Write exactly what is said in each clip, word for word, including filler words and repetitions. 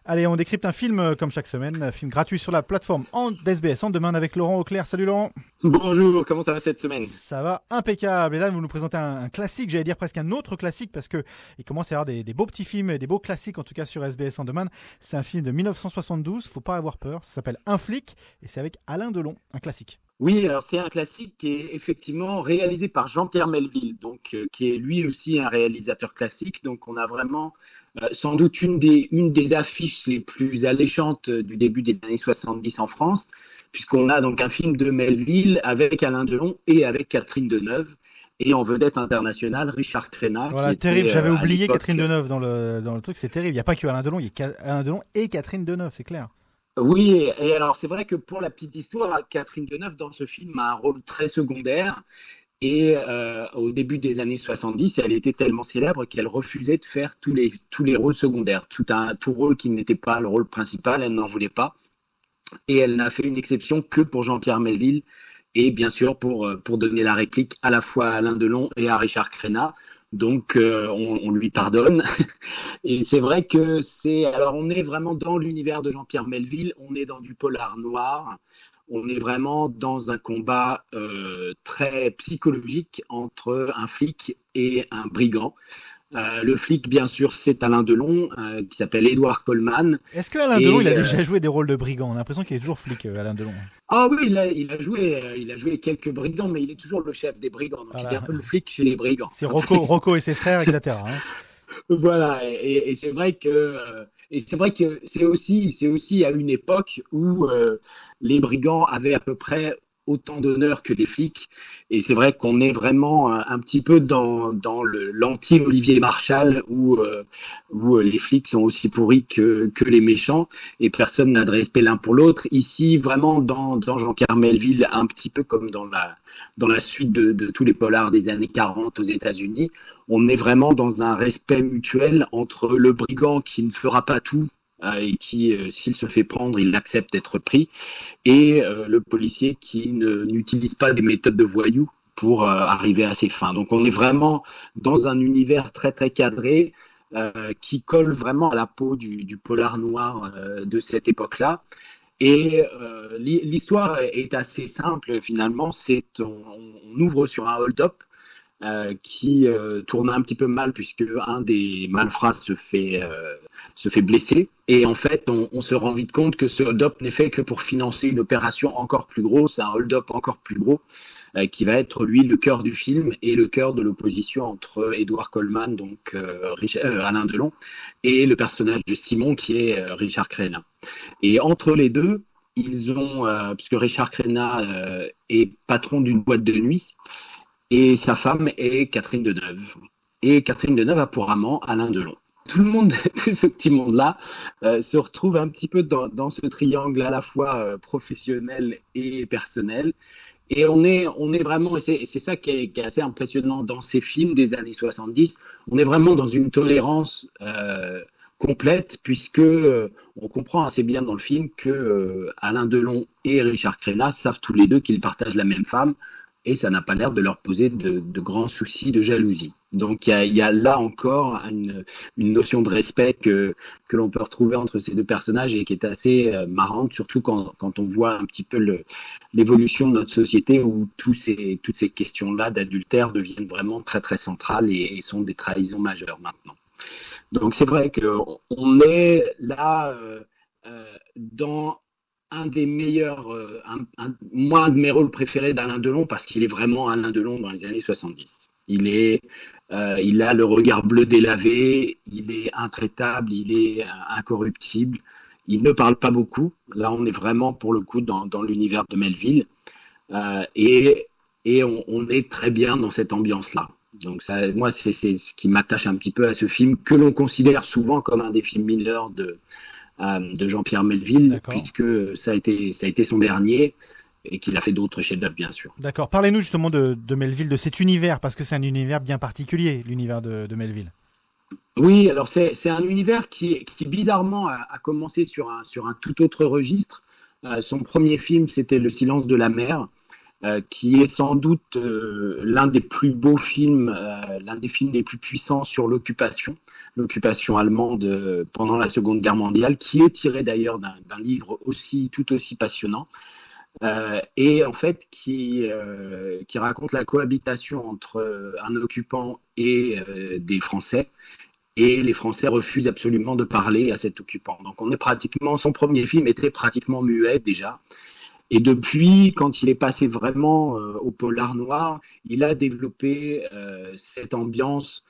Allez, on décrypte un film euh, comme chaque semaine, un film gratuit sur la plateforme en S B S en demande avec Laurent Auclair. Salut Laurent. Bonjour, comment ça va cette semaine? Ça va impeccable. Et là, vous nous présentez un, un classique, j'allais dire presque un autre classique, parce que il commence à y avoir des, des beaux petits films, des beaux classiques en tout cas sur S B S en demande. C'est un film de dix-neuf cent soixante-douze, faut pas avoir peur. Ça s'appelle Un flic et c'est avec Alain Delon, un classique. Oui, alors c'est un classique qui est effectivement réalisé par Jean-Pierre Melville, donc euh, qui est lui aussi un réalisateur classique. Donc on a vraiment euh, sans doute une des, une des affiches les plus alléchantes du début des années soixante-dix en France, puisqu'on a donc un film de Melville avec Alain Delon et avec Catherine Deneuve, et en vedette internationale Richard Crenna, qui Voilà, était terrible. J'avais euh, à oublié l'époque. Catherine Deneuve dans le, dans le truc, c'est terrible. Il n'y a pas que Alain Delon, il y a Ca- Alain Delon et Catherine Deneuve, c'est clair. Oui, et, et alors c'est vrai que pour la petite histoire, Catherine Deneuve dans ce film a un rôle très secondaire. Et euh, au début des années soixante-dix, elle était tellement célèbre qu'elle refusait de faire tous les, tous les rôles secondaires. Tout, un, tout rôle qui n'était pas le rôle principal, elle n'en voulait pas. Et elle n'a fait une exception que pour Jean-Pierre Melville et bien sûr pour, pour donner la réplique à la fois à Alain Delon et à Richard Crenna. Donc euh, on, on lui pardonne. Et c'est vrai que c'est... Alors on est vraiment dans l'univers de Jean-Pierre Melville, on est dans du polar noir. On est vraiment dans un combat euh, très psychologique entre un flic et un brigand. Euh, le flic, bien sûr, c'est Alain Delon, euh, qui s'appelle Edouard Coleman. Est-ce que Alain Et, Delon, il a euh, déjà joué des rôles de brigand? On a l'impression qu'il est toujours flic, euh, Alain Delon. Ah oui, il a, il a joué, euh, il a joué quelques brigands, mais il est toujours le chef des brigands. Donc il est Voilà. un peu le flic chez les brigands. C'est Rocco, Rocco et ses frères, et cetera hein. Voilà, et, et c'est vrai que euh, et c'est vrai que c'est aussi c'est aussi à une époque où euh, les brigands avaient à peu près autant d'honneur que les flics, et c'est vrai qu'on est vraiment un, un petit peu dans dans le l'anti Olivier Marchal où euh, où les flics sont aussi pourris que que les méchants et personne n'a de respect l'un pour l'autre. Ici, vraiment dans dans Jean-Pierre Melville, un petit peu comme dans la dans la suite de, de tous les polars des années quarante aux États-Unis, on est vraiment dans un respect mutuel entre le brigand qui ne fera pas tout euh, et qui, euh, s'il se fait prendre, il accepte d'être pris, et euh, le policier qui ne, n'utilise pas des méthodes de voyou pour euh, arriver à ses fins. Donc on est vraiment dans un univers très très cadré euh, qui colle vraiment à la peau du, du polar noir euh, de cette époque-là. Et euh, l'histoire est assez simple finalement. C'est on, on ouvre sur un hold-up euh, qui euh, tourne un petit peu mal puisque un des malfrats se fait euh, se fait blesser. Et en fait, on, on se rend vite compte que ce hold-up n'est fait que pour financer une opération encore plus grosse, un hold-up encore plus gros, euh, qui va être lui le cœur du film et le cœur de l'opposition entre Edouard Coleman, donc euh, Richard, euh, Alain Delon, et le personnage de Simon qui est euh, Richard Crenna. Et entre les deux, ils ont, euh, puisque Richard Crenna euh, est patron d'une boîte de nuit, et sa femme est Catherine Deneuve. Et Catherine Deneuve a pour amant Alain Delon. Tout le monde, tout ce petit monde-là, euh, se retrouve un petit peu dans, dans ce triangle à la fois euh, professionnel et personnel. Et on est, on est vraiment, et c'est, c'est ça qui est, qui est assez impressionnant dans ces films des années soixante-dix, on est vraiment dans une tolérance euh, complète, puisque euh, on comprend assez bien dans le film que euh, Alain Delon et Richard Crenna savent tous les deux qu'ils partagent la même femme, et ça n'a pas l'air de leur poser de, de grands soucis de jalousie. Donc il y a, il y a là encore une, une notion de respect que, que l'on peut retrouver entre ces deux personnages et qui est assez euh, marrante, surtout quand, quand on voit un petit peu le, l'évolution de notre société où tous ces, toutes ces questions-là d'adultère deviennent vraiment très très centrales et, et sont des trahisons majeures maintenant. Donc c'est vrai qu'on est là euh, euh, dans un des meilleurs, euh, un, un, moi un de mes rôles préférés d'Alain Delon parce qu'il est vraiment Alain Delon dans les années soixante-dix. Il est, euh, il a le regard bleu délavé, il est intraitable, il est euh, incorruptible. Il ne parle pas beaucoup. Là, on est vraiment pour le coup dans, dans l'univers de Melville euh, et, et on, on est très bien dans cette ambiance-là. Donc ça, moi, c'est, c'est ce qui m'attache un petit peu à ce film que l'on considère souvent comme un des films mineurs de de Jean-Pierre Melville, D'accord. puisque ça a été, ça a été son dernier et qu'il a fait d'autres chefs-d'œuvre, bien sûr. D'accord. Parlez-nous justement de, de Melville, de cet univers, parce que c'est un univers bien particulier, l'univers de, de Melville. Oui, alors c'est, c'est un univers qui, qui bizarrement a, a commencé sur un, sur un tout autre registre. Euh, son premier film, c'était Le silence de la mer. euh, qui est sans doute euh, l'un des plus beaux films, euh, l'un des films les plus puissants sur l'occupation, l'occupation allemande euh, pendant la Seconde Guerre mondiale, qui est tiré d'ailleurs d'un, d'un livre aussi tout aussi passionnant. Euh, et en fait qui, euh, qui raconte la cohabitation entre un occupant et euh, des Français. Et les Français refusent absolument de parler à cet occupant. Donc on est pratiquement, son premier film était pratiquement muet déjà. Et depuis, quand il est passé vraiment euh, au polar noir, il a développé euh, cette ambiance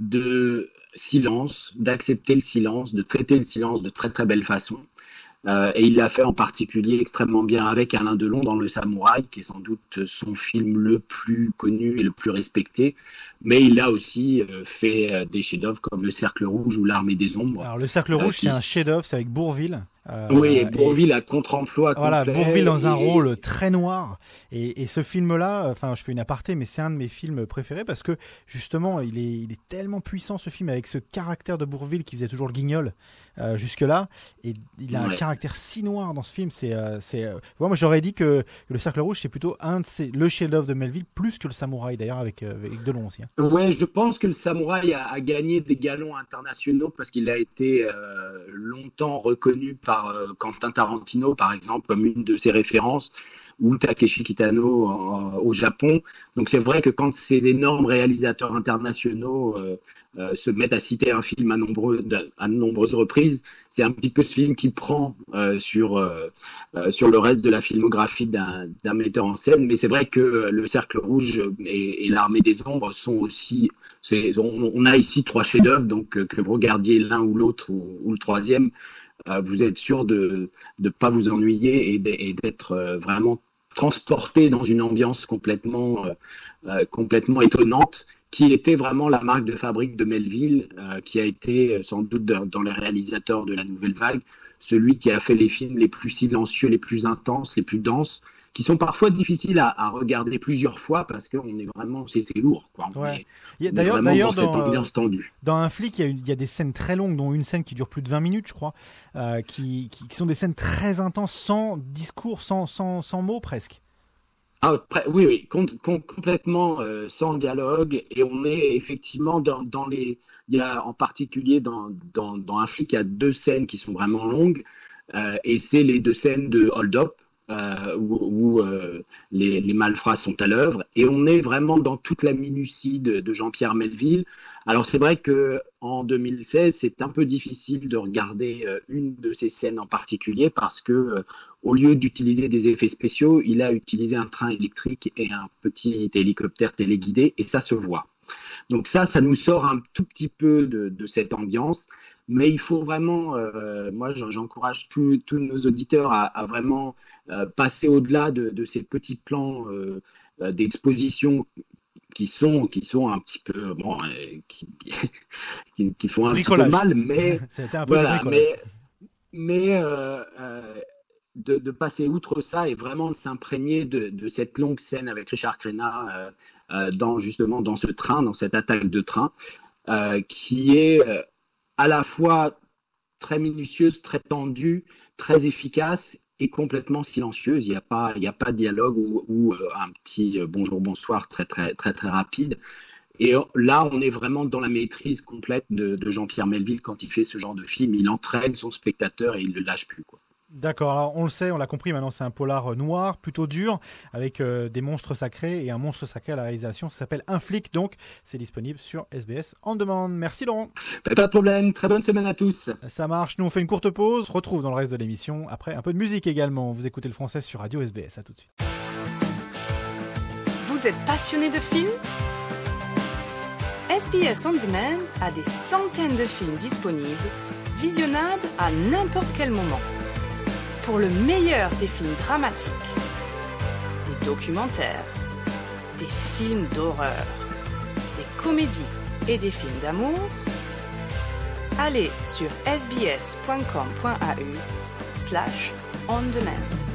de silence, d'accepter le silence, de traiter le silence de très très belle façon. Euh, et il l'a fait en particulier extrêmement bien avec Alain Delon dans Le Samouraï, qui est sans doute son film le plus connu et le plus respecté. Mais il a aussi euh, fait euh, des chefs-d'œuvre comme Le Cercle Rouge ou L'Armée des Ombres. Alors Le Cercle Rouge, euh, qui... c'est un chef-d'œuvre, c'est avec Bourvil. Euh, oui, et Bourvil et... à contre-emploi voilà, complet. Bourvil dans et... un rôle très noir. Et, et ce film-là, enfin, je fais une aparté, mais c'est un de mes films préférés parce que justement, il est, il est tellement puissant ce film avec ce caractère de Bourvil qui faisait toujours le guignol euh, jusque-là. Et il a ouais. un caractère si noir dans ce film. C'est, euh, c'est. Euh... moi, j'aurais dit que, que Le Cercle Rouge, c'est plutôt un de ces, le chef-d'œuvre de Melville, plus que Le Samouraï d'ailleurs avec, euh, avec Delon aussi. Hein. Ouais, je pense que Le Samouraï a, a gagné des galons internationaux parce qu'il a été euh, longtemps reconnu par par euh, Quentin Tarantino, par exemple, comme une de ses références, ou Takeshi Kitano euh, au Japon. Donc c'est vrai que quand ces énormes réalisateurs internationaux euh, euh, se mettent à citer un film à, nombreux, à nombreuses reprises, c'est un petit peu ce film qui prend euh, sur, euh, sur le reste de la filmographie d'un, d'un metteur en scène. Mais c'est vrai que Le Cercle Rouge et, et L'Armée des Ombres sont aussi... C'est, on, on a ici trois chefs-d'œuvre, donc que vous regardiez l'un ou l'autre ou, ou le troisième, vous êtes sûr de ne pas vous ennuyer et d'être vraiment transporté dans une ambiance complètement, euh, complètement étonnante, qui était vraiment la marque de fabrique de Melville, euh, qui a été sans doute dans les réalisateurs de la Nouvelle Vague, celui qui a fait les films les plus silencieux, les plus intenses, les plus denses, qui sont parfois difficiles à, à regarder plusieurs fois parce qu'on est vraiment, c'est, c'est lourd. Quoi. On ouais. est, il y a, d'ailleurs, d'ailleurs dans, dans cette ambiance tendue. Dans Un flic, il y, a, il y a des scènes très longues, dont une scène qui dure plus de vingt minutes, je crois, euh, qui, qui, qui sont des scènes très intenses, sans discours, sans, sans, sans mots presque. Ah, oui, oui, com- com- complètement euh, sans dialogue, et on est effectivement dans, dans les... Il y a en particulier dans, dans, dans Un flic, il y a deux scènes qui sont vraiment longues, euh, et c'est les deux scènes de Hold Up, Euh, où, où euh, les, les malfrats sont à l'œuvre, et on est vraiment dans toute la minutie de, de Jean-Pierre Melville. Alors c'est vrai qu'en deux mille seize, c'est un peu difficile de regarder euh, une de ces scènes en particulier parce que euh, au lieu d'utiliser des effets spéciaux, il a utilisé un train électrique et un petit hélicoptère téléguidé, et ça se voit. Donc ça, ça nous sort un tout petit peu de, de cette ambiance. Mais il faut vraiment, euh, moi j'encourage tous nos auditeurs à, à vraiment euh, passer au-delà de, de ces petits plans euh, d'exposition qui sont, qui sont un petit peu, bon, euh, qui, qui, qui font un bricolage. Petit peu mal, mais, C'était un peu voilà, mais, mais euh, euh, de, de passer outre ça et vraiment de s'imprégner de, de cette longue scène avec Richard Crenna euh, euh, dans, justement dans ce train, dans cette attaque de train, euh, qui est... Euh, à la fois très minutieuse, très tendue, très efficace et complètement silencieuse. Il n'y a pas, il n'y a pas de dialogue ou, ou euh, un petit euh, bonjour, bonsoir très, très, très, très rapide. Et là, on est vraiment dans la maîtrise complète de, de Jean-Pierre Melville quand il fait ce genre de film. Il entraîne son spectateur et il ne le lâche plus, quoi. D'accord, alors on le sait, on l'a compris, maintenant c'est un polar noir, plutôt dur, avec euh, des monstres sacrés et un monstre sacré à la réalisation. Ça s'appelle Un flic, donc c'est disponible sur S B S On Demand. Merci Laurent. Pas de problème, très bonne semaine à tous. Ça marche, nous on fait une courte pause, retrouve dans le reste de l'émission, après un peu de musique également. Vous écoutez le français sur Radio S B S, à tout de suite. Vous êtes passionné de films ? S B S On Demand a des centaines de films disponibles, visionnables à n'importe quel moment. Pour le meilleur des films dramatiques, des documentaires, des films d'horreur, des comédies et des films d'amour, allez sur sbs.com.au slash on demand.